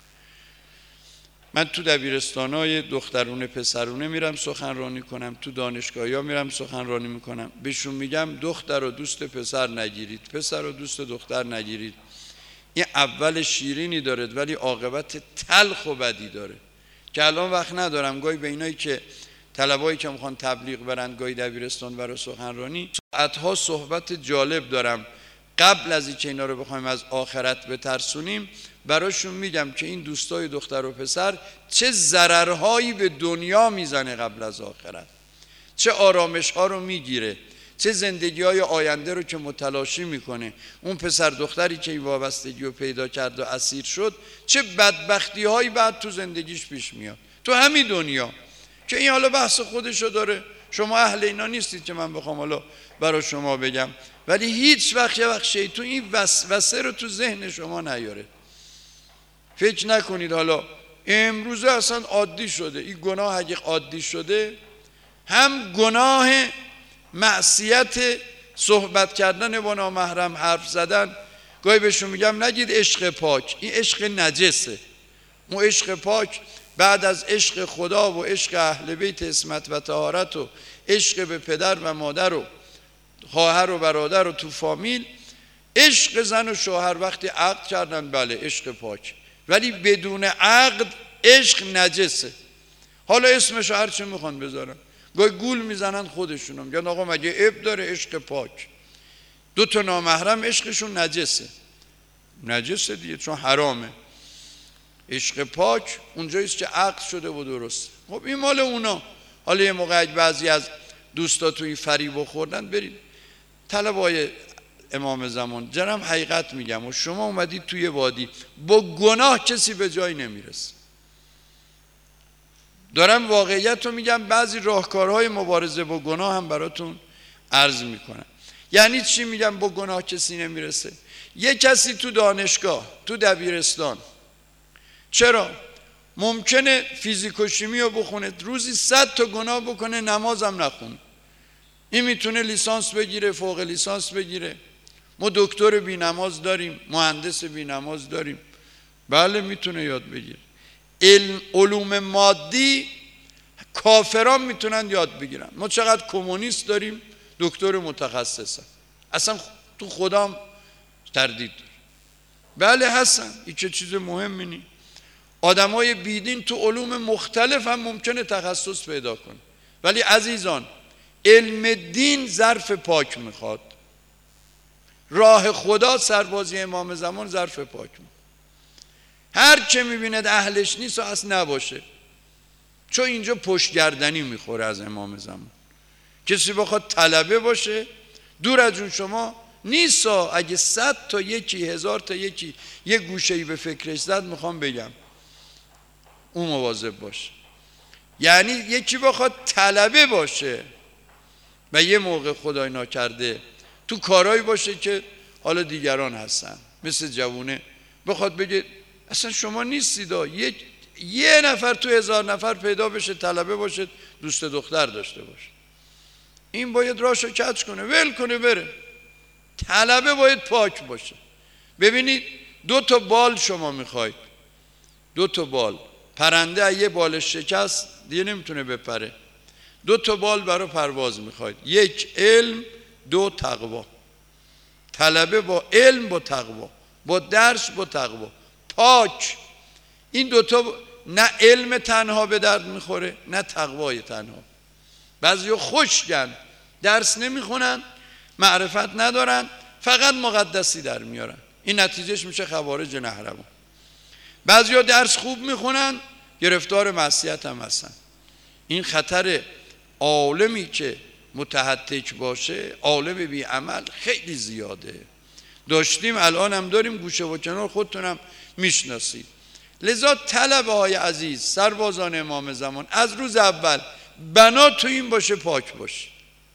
من تو دبیرستانای دخترونه پسرونه میرم سخنرانی کنم، تو دانشگاهی ها میرم سخنرانی میکنم، بهشون میگم دختر و دوست پسر نگیرید، پسر و دوست دختر نگیرید. این اول شیرینی داره ولی عاقبت تلخ و بدی داره که الان وقت ندارم. گاهی به اینایی که طلبایی که میخوان تبلیغ برن گاهی دبیرستان برای سخنرانی، ساعتها صحبت جالب دارم. قبل از اینکه اینا رو بخوایم از آخرت بترسونیم، براشون میگم که این دوستای دختر و پسر چه ضررهایی به دنیا میزنه قبل از آخرت، چه آرامش ها رو میگیره، چه زندگی های آینده رو که متلاشی میکنه. اون پسر دختری که این وابستگی رو پیدا کرد و اسیر شد، چه بدبختی هایی بعد تو زندگیش پیش میاد تو همین دنیا، که این حالا بحث خودشو داره. شما اهل اینا نیستید که من بخوام حالا برای شما بگم، ولی هیچ وقت یه وقت شیطان این وسوسه رو تو ذهن شما نیاره. فکر نکنید حالا امروزه اصلا عادی شده این گناه. اگه عادی شده، هم گناه معصیت صحبت کردن با نامحرم، حرف زدن، گاهی بهشون میگم نگید عشق پاک، این عشق نجسه. اون عشق پاک بعد از عشق خدا و عشق اهل بیت عصمت و طهارت و عشق به پدر و مادر و خواهر و برادر و تو فامیل، عشق زن و شوهر وقتی عقد کردن بله عشق پاک، ولی بدون عقد عشق نجسه. حالا اسمش هر چی میخوان بذارن، گاهی گول میزنن خودشونو، میگن آقا مگه عیب داره عشق پاک؟ دو تا نامحرم عشقشون نجسه. نجسه دیگه، چون حرامه. عشق پاک اونجاییست که عقد شده و درست. خب این مال اونا. حالا یه موقع بعضی از دوستا توی فریب خوردن، برید طلبای امام زمان جنم حقیقت میگم، و شما اومدید توی وادی با گناه کسی به جایی نمیرسه. دارم واقعیت رو میگم، بعضی راهکارهای مبارزه با گناه هم براتون عرض میکنم. یعنی چی میگم با گناه کسی نمیرسه؟ یه کسی تو دانشگاه، تو دبیرستان، چرا؟ ممکنه فیزیک و شیمی رو بخونه، روزی صد تا گناه بکنه، نمازم نخونه. این میتونه لیسانس بگیره، فوق لیسانس بگیره. ما دکتر بی نماز داریم، مهندس بی نماز داریم، بله میتونه یاد بگیره. علم علوم مادی کافران میتونن یاد بگیرن. ما چقدر کمونیست داریم دکتر متخصصن، اصلا تو خدام تردید داره. بله هستن، این چه چیز مهمی نی. آدمای بیدین تو علوم مختلف هم ممکنه تخصص پیدا کنه، ولی عزیزان علم دین ظرف پاک میخواد. راه خدا سربازی امام زمان ظرف پاک میخواد. هر که میبیند اهلش نیست و اصلا نباشه، چون اینجا پشتگردنی میخوره از امام زمان. کسی بخواد طلبه باشه دور از جون شما نیست. اگه صد تا یکی، هزار تا یکی یه گوشه‌ای به فکرش زد، میخوام بگم اون مواظب باشه. یعنی یکی بخواد طلبه باشه و یه موقع خدای ناکرده تو کارهایی باشه که حالا دیگران هستن، مثل جوونه بخواد بگه اصلا شما نیستید، یه یه نفر تو هزار نفر پیدا بشه طلبه باشه، دوست دختر داشته باشه، این باید راشو کج کنه، ول کنه بره. طلبه باید پاک باشه. ببینید دو تا بال شما میخواید، دو تا بال، پرنده یه بالش شکست دیگه نمیتونه بپره، دو تا بال برای پرواز میخواید، یک علم، دو تقوا. طلبه با علم، با تقوا، با درس، با تقوا، پاک. این دوتا ب... نه علم تنها به درد میخوره نه تقوای تنها. بعضیا خشکن، درس نمیخونن، معرفت ندارن، فقط مقدسی در میارن، این نتیجهش میشه خوارج نهربان. بعضیا درس خوب میخونن، گرفتار معصیت هم هستن. این خطر عالمی که متهتک باشه، عالم بی عمل خیلی زیاده. داشتیم، الان هم داریم، گوشه و کنار خودتونم میشناسید. لذا طلبه های عزیز، سربازان امام زمان، از روز اول بنا تو این باشه پاک باشه،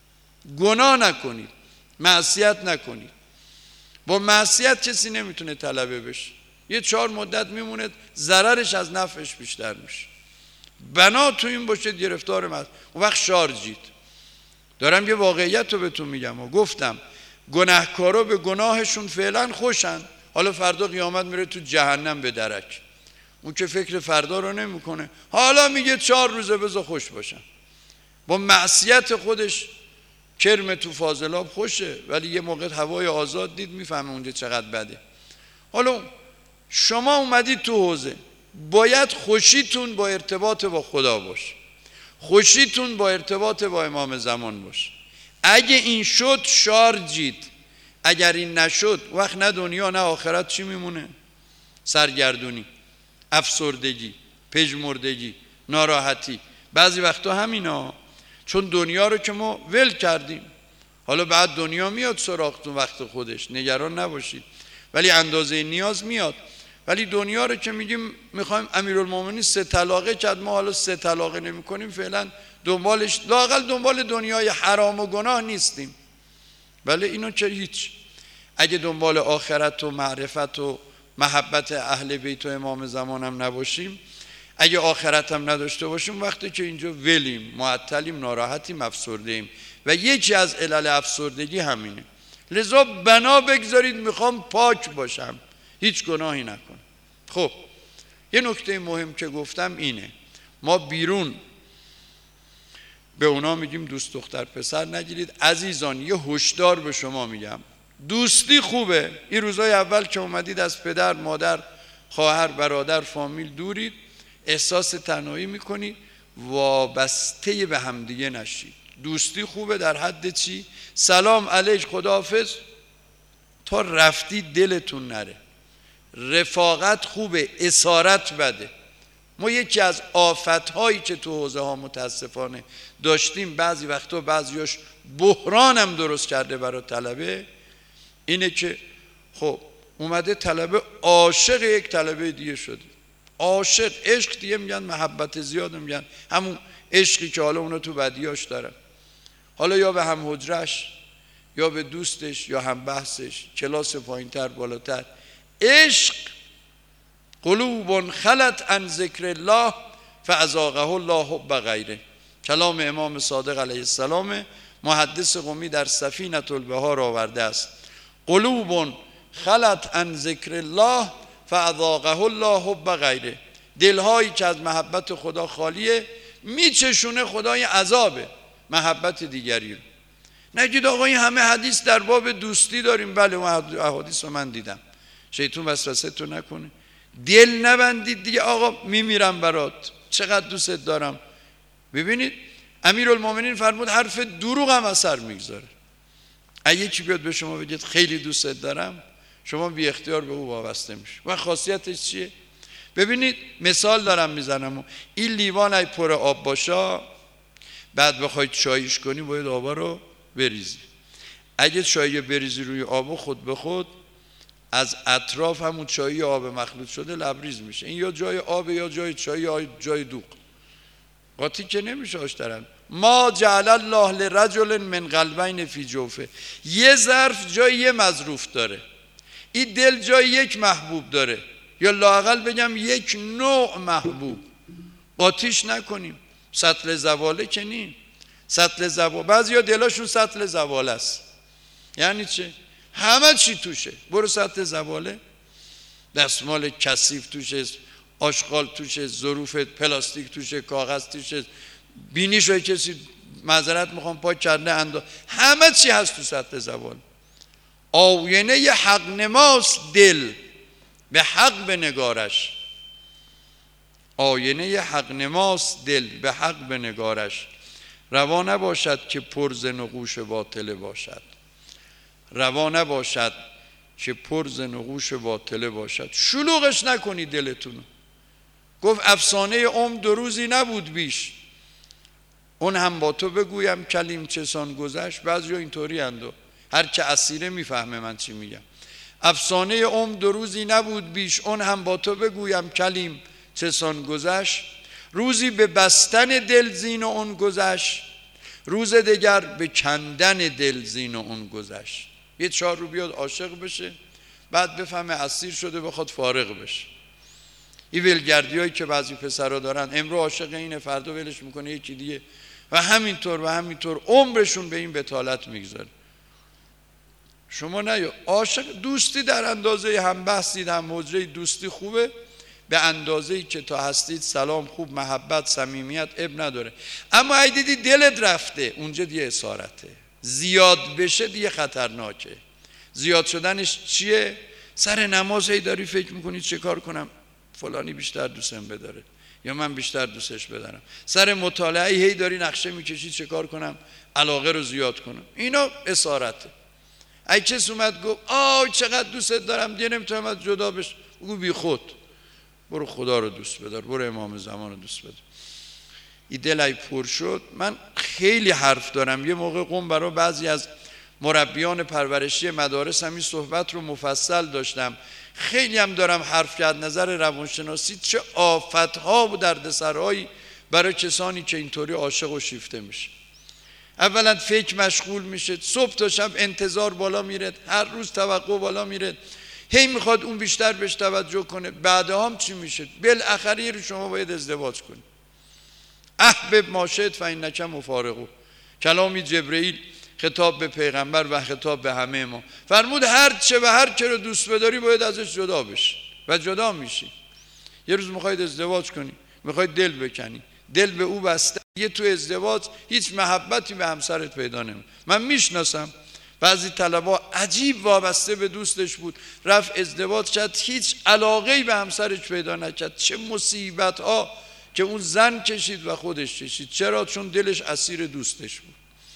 گناه نکنید، معصیت نکنید. با معصیت کسی نمیتونه طلبه بشه، یه چهار مدت میمونه، ضررش از نفعش بیشتر میشه. بنا تو این باشه گرفتار معصیت، اون وقت شارجید. دارم یه واقعیت رو بهتون میگم و گفتم گناهکارا به گناهشون فعلا خوشن، حالا فردا قیامت میره تو جهنم به درک. اون که فکر فردا رو نمیکنه، حالا میگه چهار روزه بذار خوش باشن. با معصیت خودش کرم تو فاضلاب خوشه، ولی یه موقع هوای آزاد دید میفهمه اونجا چقدر بده. حالا شما اومدید تو حوزه، باید خوشیتون با ارتباط با خدا باشه، خوشیتون با ارتباط با امام زمان باشه. اگه این شد شارجید، اگر این نشد وقت نه دنیا نه آخرت چی میمونه؟ سرگردونی، افسردگی، پژمردگی، ناراحتی. بعضی وقتا همینا، چون دنیا رو که ما ول کردیم. حالا بعد دنیا میاد سراغتون وقت خودش، نگران نباشید، ولی اندازه نیاز میاد. ولی دنیا رو که میگیم میخوایم امیرالمومنین سه طلاقه کرد، ما حالا سه طلاقه نمی کنیم، فعلا دنبالش، لااقل دنبال دنیای حرام و گناه نیستیم. بله اینو چه هیچ. اگه دنبال آخرت و معرفت و محبت اهل بیت و امام زمانم نباشیم، اگه آخرت هم نداشته باشیم، وقتی که اینجا ولیم، معطلیم، ناراحتیم، افسرده‌ایم. و یکی از علل افسردگی همینه. لذا بنا بگذارید میخوام پاک باشم، هیچ گناهی نکنم. خب یه نکته مهم که گفتم اینه، ما بیرون به اونا میگیم دوست دختر پسر نگیرید. عزیزان یه هشدار به شما میگم، دوستی خوبه. این روزای اول که اومدید از پدر، مادر، خواهر، برادر، فامیل دورید، احساس تنهایی میکنید، وابسته به همدیگه نشید. دوستی خوبه در حد چی؟ سلام علیک، خداحافظ، تا رفتی دلتون نره. رفاقت خوبه، اسارت بده. ما یکی از آفت‌هایی که تو حوزه ها متاسفانه داشتیم، بعضی وقتا بعضیاش بحران هم درست کرده برای طلبه، اینه که خب اومده طلبه عاشق یک طلبه دیگه شده. عاشق، عشق دیگه میگن، محبت زیاد میگن، همون عشقی که حالا اونا تو بدیاش دارن، حالا یا به هم حجرش، یا به دوستش، یا هم بحثش، کلاس پایینتر بالاتر. عشق قلوب خلت عن ذکر الله فاذاقه الله حب غیره. کلام امام صادق علیه السلام، محدث قمی در سفینة البحار آورده است. قلوب خلت عن ذکر الله فاذاقه الله حب غیره. دلهایی که از محبت خدا خالیه، میچشونه خدای عذابه محبت دیگری رو. نگید آقا این همه حدیث در باب دوستی داریم. بله اون احادیث رو من دیدم، شیطان وسوسه تو نکنه. دل نبندید دیگه، آقا میمیرم برات، چقدر دوست دارم. ببینید امیرالمومنین فرمود حرف دروغ هم اثر میگذاره. اگه یکی بیاد به شما بگید خیلی دوست دارم، شما بی اختیار به او وابسته میشه. و خاصیتش چیه؟ ببینید مثال دارم میزنم، این لیوان ای پر آب باشه، بعد بخواید چایش کنی باید آبا رو بریزی. اگه چای بریزی روی آب، خود به خود از اطراف همون چای آب مخلوط شده لبریز میشه. این یا جای آب یا جای چای یا جای دوغ، قاطی که نمیشه آشترن. ما جعل الله لرجل من قلبین فی جوفه. یه ظرف جای یه مظروف داره، این دل جای یک محبوب داره، یا لااقل بگم یک نوع محبوب. قاطیش نکنیم. سطل زواله که نیم. سطل زواله، بعضی ها دلاشون سطل زواله است. یعنی چه؟ همه چی توشه. برو سطل زواله، دستمال کثیف توشه، آشغال توشه، ظروف پلاستیک توشه، کاغذ توشه، بینیشو کسی معذرت میخوام پاک کرده انداز، همه چی هست تو سطل زواله. آینه ی حق نماست دل، به حق بنگارش. آینه ی حق نماست دل، به حق بنگارش. روا نباشد که پر ز نقوش باطله باشد. روا نباشد که پر ز نقوش باطله باشد. شلوغش نکنی دلتونو. گفت افسانه عمر دو روزی نبود بیش، اون هم با تو بگویم کلیم چسان گذشت. بعضی ها اینطوری اندو، هر که اسیره میفهمه من چی میگم. افسانه عمر دو روزی نبود بیش، اون هم با تو بگویم کلیم چسان گذشت. روزی به بستن دل زین و اون گذشت، روز دیگر به کندن دل زین و اون گذشت. یه چهار رو بیاد عاشق بشه، بعد بفهمه اسیر شده بخواد فارغ بشه. این ولگردی هایی که بعضی پسرها دارن، امرو عاشق اینه فردا ولش میکنه یکی دیگه، و همینطور و همینطور عمرشون به این بتالت میگذاره. شما نه عاشق، دوستی در اندازه هم بحثید، هم حجره دوستی خوبه، به اندازه‌ای که تا هستید سلام خوب، محبت، صمیمیت اب نداره. اما اگه دیدی دلت رفته، اونجا دیگه اسارته. زیاد بشه دیگه خطرناکه. زیاد شدنش چیه؟ سر نماز هی داری فکر میکنی چه کار کنم فلانی بیشتر دوستم بداره یا من بیشتر دوستش بدارم. سر مطالعه هی داری نقشه میکشی چه کار کنم علاقه رو زیاد کنم. اینا اسارته. اگه کس اومد گفت آه چقدر دوستت دارم دیگه نمیتونم از جدا بش، بگو بی خود، برو خدا رو دوست بدار، برو امام زمان رو دوست بدار. این دلای پر شد. من خیلی حرف دارم. یه موقع قم برای بعضی از مربیان پرورشی مدارس همین صحبت رو مفصل داشتم. خیلی هم دارم حرف کرد نظر روانشناسی چه آفت‌ها و دردسرهایی برای کسانی که اینطوری عاشق و شیفته میشه. اولا فکر مشغول میشه، صبح تا شب انتظار بالا میره، هر روز توقع بالا میره، هی میخواد اون بیشتر بهش توجه کنه. بعدها هم چی میشه؟ بالاخره رو شما باید ازدواج کنید. احبب ما شئت فانک مفارقه. کلامی جبرئیل خطاب به پیغمبر و خطاب به همه ما فرمود هر چه و هر که رو دوست بداری باید ازش جدا بشی و جدا میشی. یه روز میخواید ازدواج کنی، میخواید دل بکنی، دل به او بسته، یه تو ازدواج هیچ محبتی به همسرت پیدا نمی. من میشناسم بعضی طلبا عجیب وابسته به دوستش بود، رفت ازدواج کرد، هیچ علاقه‌ای به همسرش پیدا نکرد. چه مصیبت ها که اون زن کشید و خودش کشید. چرا؟ چون دلش اسیر دوستش بود.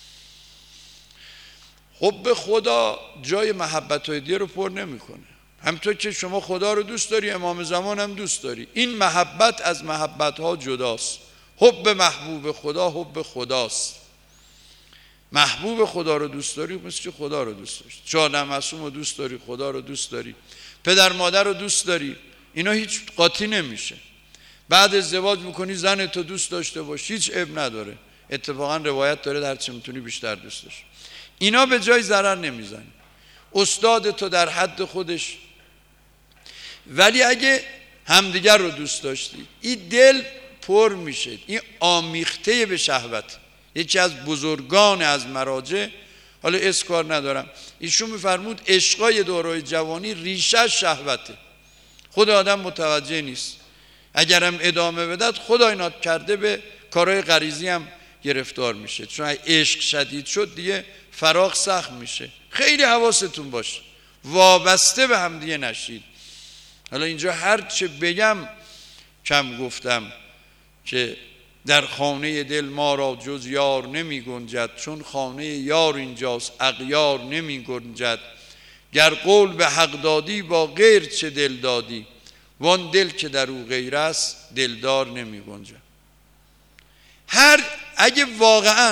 حب خدا جای محبت های دیگه رو پر نمیکنه. همطور که شما خدا رو دوست داری، امام زمان هم دوست داری. این محبت از محبت ها جداست. حب محبوب خدا حب خداست. محبوب خدا رو دوست داری مثل که خدا رو دوست داری. چهارده معصوم رو دوست داری، خدا رو دوست داری، پدر مادر رو دوست داری، اینا هیچ قاطی نمیشه. بعد ازدواج میکنی زن تو دوست داشته باش، هیچ عیب نداره. اتفاقا روایت داره هر چه میتونی بیشتر دوست داشت. اینا به جای ضرر نمیزنی. استاد تو در حد خودش. ولی اگه همدیگر رو دوست داشتی، این دل پر میشه. این آمیخته به شهوت. یکی از بزرگان از مراجع، حالا اسکار ندارم، ایشون میفرمود عشقای دورای جوانی ریشه شهوته. خود آدم متوجه نیست. اگرم ادامه بدد خدا اینا کرده به کارهای غریزی هم گرفتار میشه. چون عشق شدید شد دیگه فراغ سخت میشه. خیلی حواستون باشه وابسته به هم دیگه نشید. حالا اینجا هر چه بگم کم گفتم که در خانه دل ما را جز یار نمی گنجد، چون خانه یار اینجاست اغیار نمی گنجد. گر قول به حق دادی با غیر چه دل دادی، وان دل که در او غیر است دلدار نمی گنجد. هر اگه واقعا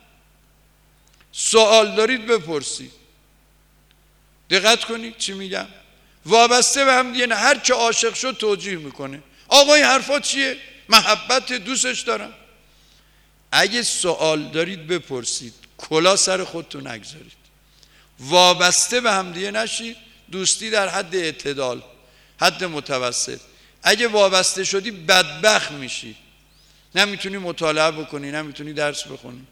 سوال دارید بپرسید، دقت کنید چی میگم. وابسته به هم دیگه نه. هر که عاشق شد توجیه میکنه، آقا این حرفا چیه؟ محبت، دوستش دارم. اگه سوال دارید بپرسید، کلا سر خودتون نگذارید. وابسته به هم دیگه نشید. دوستی در حد اعتدال، حد متوسط. اگه وابسته شدی بدبخت میشی، نمیتونی مطالعه بکنی، نمیتونی درس بخونی.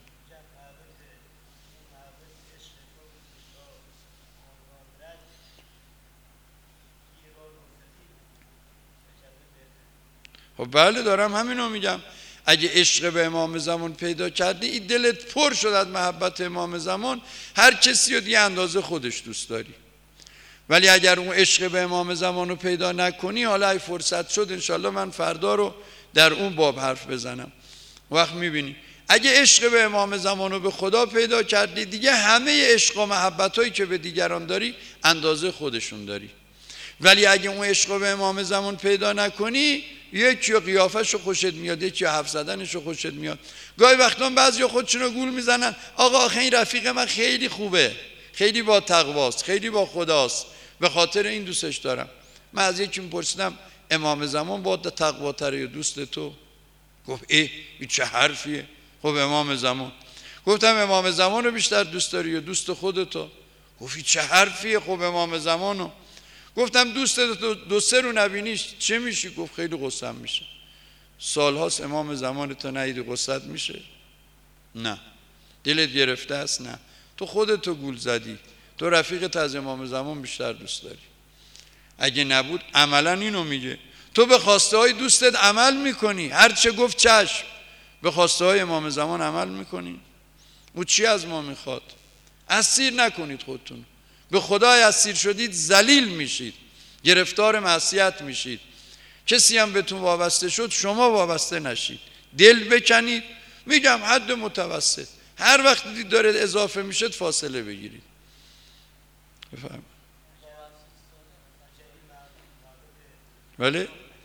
خب بله دارم همینو میگم. اگه عشق به امام زمان پیدا کردی، این دلت پر شد از محبت امام زمان، هر کسی رو دیگه اندازه خودش دوست داری. ولی اگر اون عشق به امام زمان رو پیدا نکنی، حالا ای فرصت شد انشالله من فردا رو در اون باب حرف بزنم. وقت میبینی اگه عشق به امام زمان رو به خدا پیدا کردی، دیگه همه عشق و محبت هایی که به دیگران داری اندازه خودشون داری. ولی اگه اون عشق به امام زمان پیدا نکنی، یکی قیافش رو خوشت میاد، یکی حرف زدنش رو خوشت میاد. گاهی وقتا بعضی خودشون رو گول میزنن، آقا آخه این رفیق من خیلی خوبه، خیلی با تقواست، خیلی با خداست، به خاطر این دوستش دارم. من از یکی میپرسیدم امام زمان با تقواتره یا دوست تو؟ گفت ای این چه حرفیه؟ خب امام زمان. گفتم امام زمان رو بیشتر دوست داری یا دوست خودتو؟ گفت این چه حرفیه؟ خب امام زمانو. گفتم دوست دو, دو سه رو نبینیش چه میشی؟ گفت خیلی غصه‌ام میشه. سالهاست امام زمان تو ندیدی غصت میشه؟ نه. دلت گرفته است؟ نه. تو خودتو گول زدی. تو رفیقت از امام زمان بیشتر دوست داری. اگه نبود عملا اینو میگه، تو به خواسته های دوستت عمل میکنی، هر چه گفت چشم. به خواسته های امام زمان عمل میکنی. او چی از ما میخواد؟ اسیر نکنید خودتون. به خدای اسیر شدید ذلیل میشید، گرفتار معصیت میشید. کسی هم بهتون وابسته شد شما وابسته نشید، دل بکنید. میگم حد متوسط. هر وقت دید دارید اضافه میشد فاصله بگیرید. بفهم. بله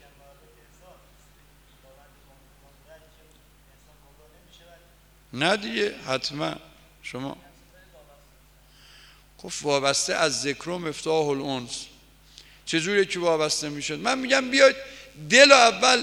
نه دیگه حتما شما گفت وابسته از ذکر و مفتاح الانس. چجوری که وابسته میشد؟ من میگم بیاید دل اول،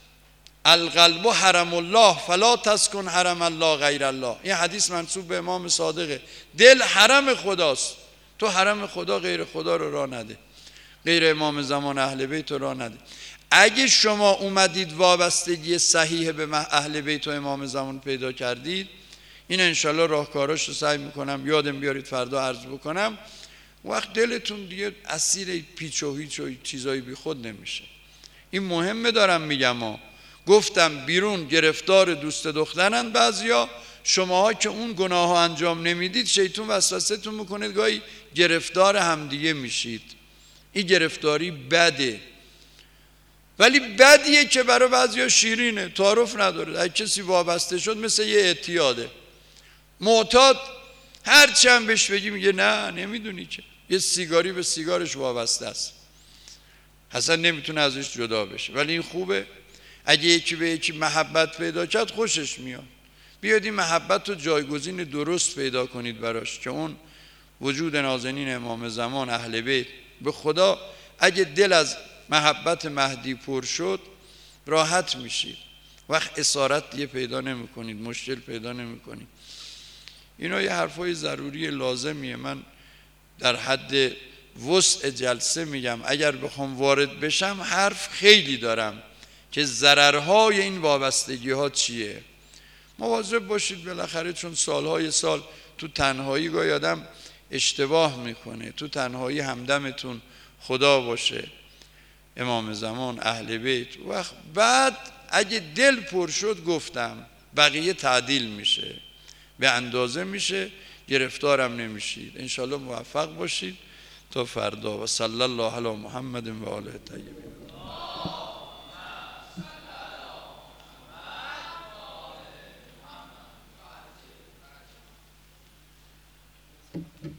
القلب حرم الله فلا تسکن حرم الله غیر الله. این حدیث منسوب به امام صادقه. دل حرم خداست، تو حرم خدا غیر خدا رو راه نده، غیر امام زمان اهل بیت رو راه نده. اگه شما اومدید وابستگی صحیح به اهل بیت و امام زمان پیدا کردید، این انشالله راهکاراش رو سعی میکنم یادم بیارید فردا عرض بکنم، وقت دلتون دیگه اسیر پیچ و هیچ و چیزایی بی خود نمیشه. این مهمه دارم میگم ها. گفتم بیرون گرفتار دوست دخترن بعضیا، شماها که اون گناه ها انجام نمیدید شیطون وسوسه تون میکنه گاهی گرفتار همدیگه میشید. این گرفتاری بده، ولی بدیه که برای بعضیا شیرینه، تعارف نداره. اگه کسی وابسته شد مثل یه اعتیاده، معتاد، هر چند بهش بگی میگه نه نمیدونی که یه سیگاری به سیگارش وابسته است، اصلا نمیتونه ازش جدا بشه. ولی این خوبه اگه یکی به یکی محبت پیدا کرد خوشش میاد، بیاد این محبت رو جایگزین درست پیدا کنید براش، که اون وجود نازنین امام زمان اهل بیت. به خدا اگه دل از محبت مهدی پر شد راحت میشید، وقت اسارت دیگه پیدا نمی کنید، مشکل پیدا نمی کنید. اینا یه حرفای ضروری لازمیه. من در حد وسع جلسه میگم، اگر بخوام وارد بشم حرف خیلی دارم که ضررهای این وابستگی ها چیه. مواظب باشید بالاخره، چون سالهای سال تو تنهایی گاهی آدم اشتباه میکنه. تو تنهایی همدمتون خدا باشه، امام زمان، اهل بیت. وقت بعد اگه دل پر شد گفتم بقیه تعدیل میشه، به اندازه میشه، گرفتارم نمیشید. انشالله موفق باشید تا فردا. و صلی الله علی محمد و آله الطیبین.